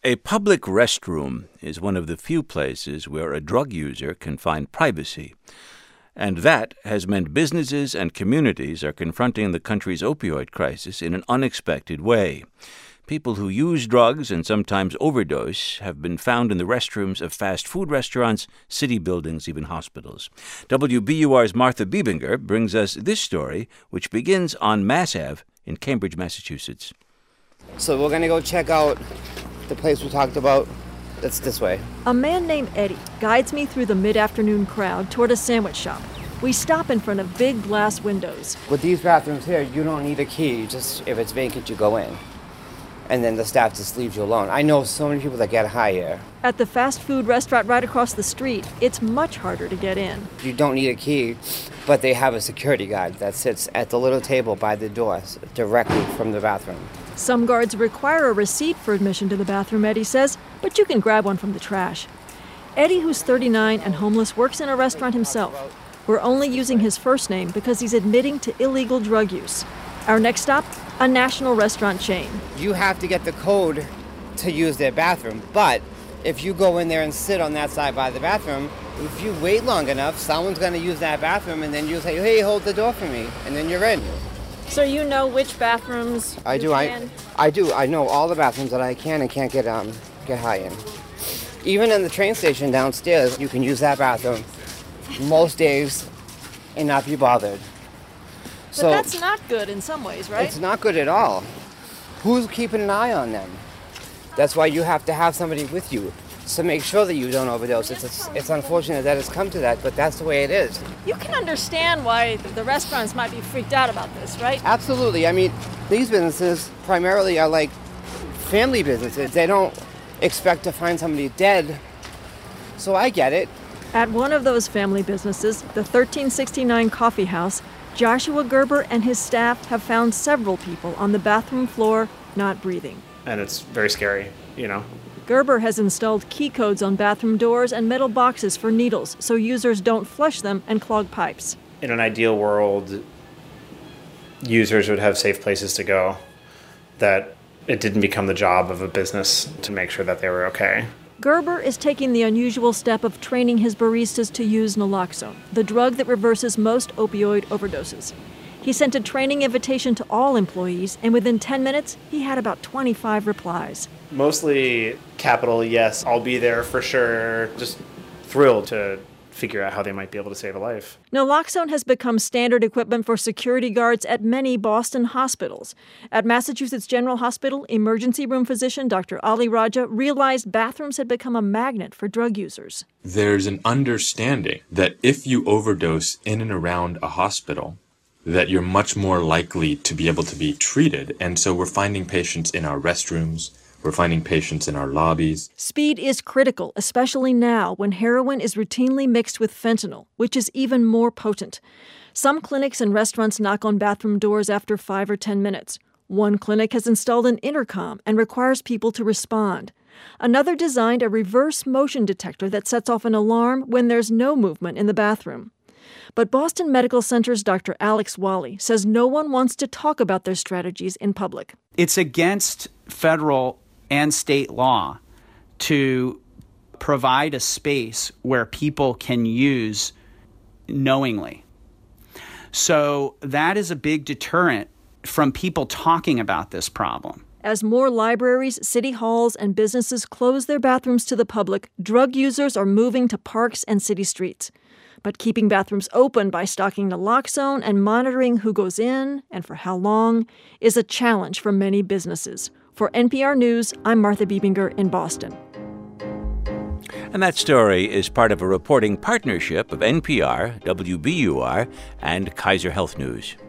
A public restroom is one of the few places where a drug user can find privacy. And that has meant businesses and communities are confronting the country's opioid crisis in an unexpected way. People who use drugs and sometimes overdose have been found in the restrooms of fast food restaurants, city buildings, even hospitals. WBUR's Martha Biebinger brings us this story, which begins on Mass Ave in Cambridge, Massachusetts. So we're going to go check out the place we talked about. That's this way. A man named Eddie guides me through the mid-afternoon crowd toward a sandwich shop. We stop in front of big glass windows. With these bathrooms here, you don't need a key. Just if it's vacant, you go in. And then the staff just leaves you alone. I know so many people that get high here. At the fast food restaurant right across the street, it's much harder to get in. You don't need a key, but they have a security guard that sits at the little table by the door directly from the bathroom. Some guards require a receipt for admission to the bathroom, Eddie says, but you can grab one from the trash. Eddie, who's 39 and homeless, works in a restaurant himself. We're only using his first name because he's admitting to illegal drug use. Our next stop, a national restaurant chain. You have to get the code to use their bathroom, but if you go in there and sit on that side by the bathroom, if you wait long enough, someone's going to use that bathroom, and then you say, hey, hold the door for me, and then you're in. So you know which bathrooms I do. I know all the bathrooms that I can and can't get high in. Even in the train station downstairs, you can use that bathroom most days and not be bothered. But that's not good in some ways, right? It's not good at all. Who's keeping an eye on them? That's why you have to have somebody with you to make sure that you don't overdose. It's unfortunate that it's come to that, but that's the way it is. You can understand why the restaurants might be freaked out about this, right? Absolutely. I mean, these businesses primarily are like family businesses. They don't expect to find somebody dead, so I get it. At one of those family businesses, the 1369 Coffee House, Joshua Gerber and his staff have found several people on the bathroom floor not breathing. And it's very scary, you know. Gerber has installed key codes on bathroom doors and metal boxes for needles so users don't flush them and clog pipes. In an ideal world, users would have safe places to go, that it didn't become the job of a business to make sure that they were okay. Gerber is taking the unusual step of training his baristas to use naloxone, the drug that reverses most opioid overdoses. He sent a training invitation to all employees, and within 10 minutes, he had about 25 replies. Mostly capital yes, I'll be there for sure. Just thrilled to figure out how they might be able to save a life. Naloxone has become standard equipment for security guards at many Boston hospitals. At Massachusetts General Hospital, emergency room physician Dr. Ali Raja realized bathrooms had become a magnet for drug users. There's an understanding that if you overdose in and around a hospital, that you're much more likely to be able to be treated. And so we're finding patients in our restrooms. We're finding patients in our lobbies. Speed is critical, especially now when heroin is routinely mixed with fentanyl, which is even more potent. Some clinics and restaurants knock on bathroom doors after 5 or 10 minutes. One clinic has installed an intercom and requires people to respond. Another designed a reverse motion detector that sets off an alarm when there's no movement in the bathroom. But Boston Medical Center's Dr. Alex Wally says no one wants to talk about their strategies in public. It's against federal and state law to provide a space where people can use knowingly. So that is a big deterrent from people talking about this problem. As more libraries, city halls, and businesses close their bathrooms to the public, drug users are moving to parks and city streets. But keeping bathrooms open by stocking naloxone and monitoring who goes in and for how long is a challenge for many businesses. For NPR News, I'm Martha Biebinger in Boston. And that story is part of a reporting partnership of NPR, WBUR, and Kaiser Health News.